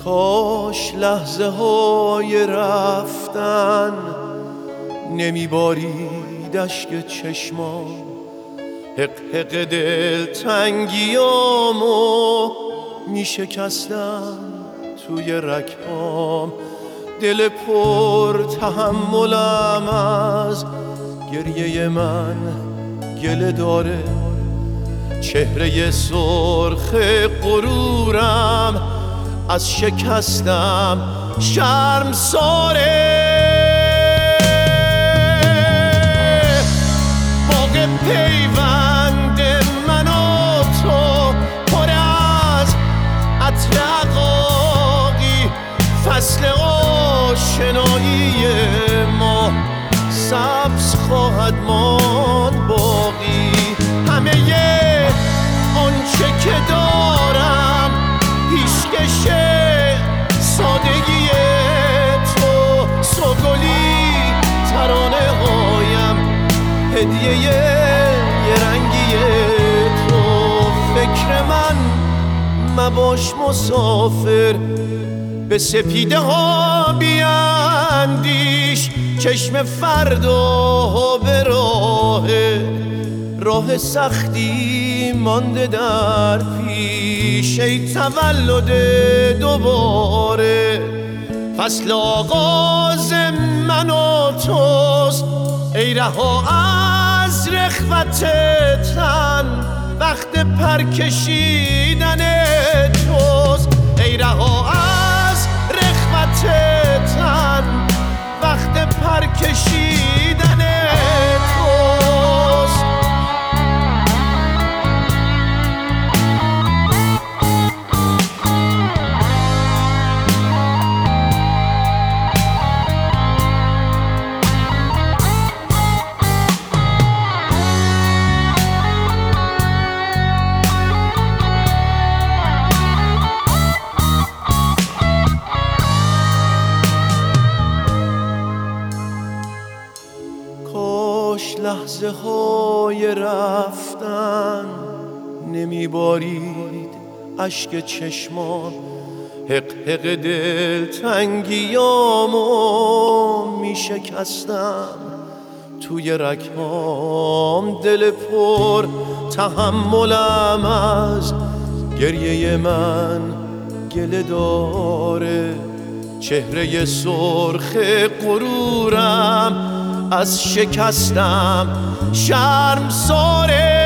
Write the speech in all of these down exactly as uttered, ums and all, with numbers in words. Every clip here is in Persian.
کاش لحظه های رفتن نمیبارید اشک چشمان، حق حق دل تنگیامو میشکستم توی رکام. دل پر تحملم از گریه من گله داره، چهره سرخ غرورم از شکستم شرمساره. باغ پیوند من و تو پر از عطر عقاقی، فصل آشنایی ما سبز خواهد ماند باقی. همه آنچه که دارم پیشکش سادگی تو، سوگلی ترانه هایم هدیه یه رنگی تو. فکر من مباش مسافر، به سپیده ها بیاندیش، چشم فردا به راه راه سختی مانده در پیش. ای تولد دوباره، فصل آغاز من و توست، ای رها از رخوت تن وقت پر کشیدن توست. ای رها از رخوت تن وقت پر کشیدن توست. کاش لحظه های رفتن نمیبارید اشک چشمان، حق حق دل تنگیامو میشکستم توی رکام. دل پر تحملم از گریه من گله داره، چهره سرخ غرورم از شکستم شرمساره.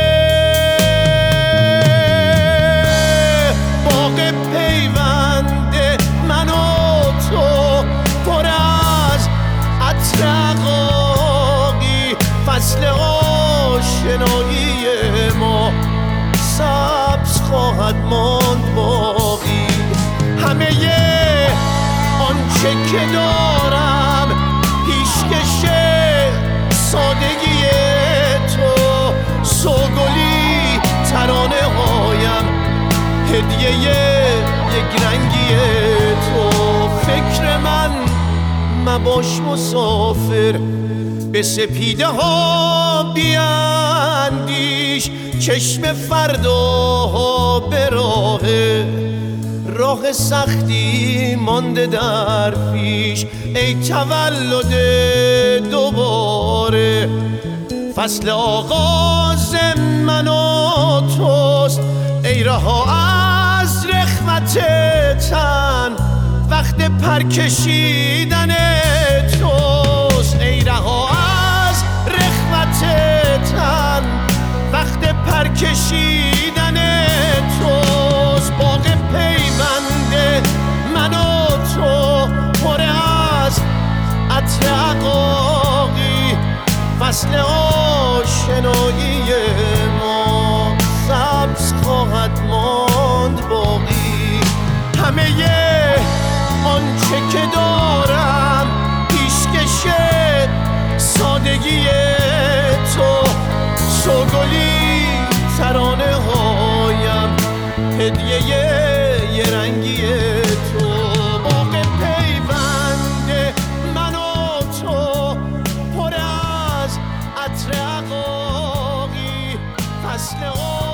باغ پیوند من و تو پر از عطر عقاقی، فصل آشنایی ما سبز خواهد ماند باقی. همه آنچه که دارم پیشکش سادگی تو، سوگلی ترانه هایم هدیه یک رنگی تو. فکر من مباش مسافر، به سپیده ها بیاندیش، چشم فردا به راه راه سختی مانده در پیش. ای تولد دوباره، فصل آغاز من و توست، ای رها از رخوت تن وقت پر کشیدن توست. ای رها از رخوت تن وقت پر کشیدن توست. باغ پیوند من و تو پر از عطر عقاقی، فصل آشنایی ما سبز خواهد ماند باقی. همه آنچه که دارم پیشکش سادگی تو، سوگلی ترانه هایم هدیه یه رنگی تو. باغ پیوند من و تو پر از عطر عقاقی، فصل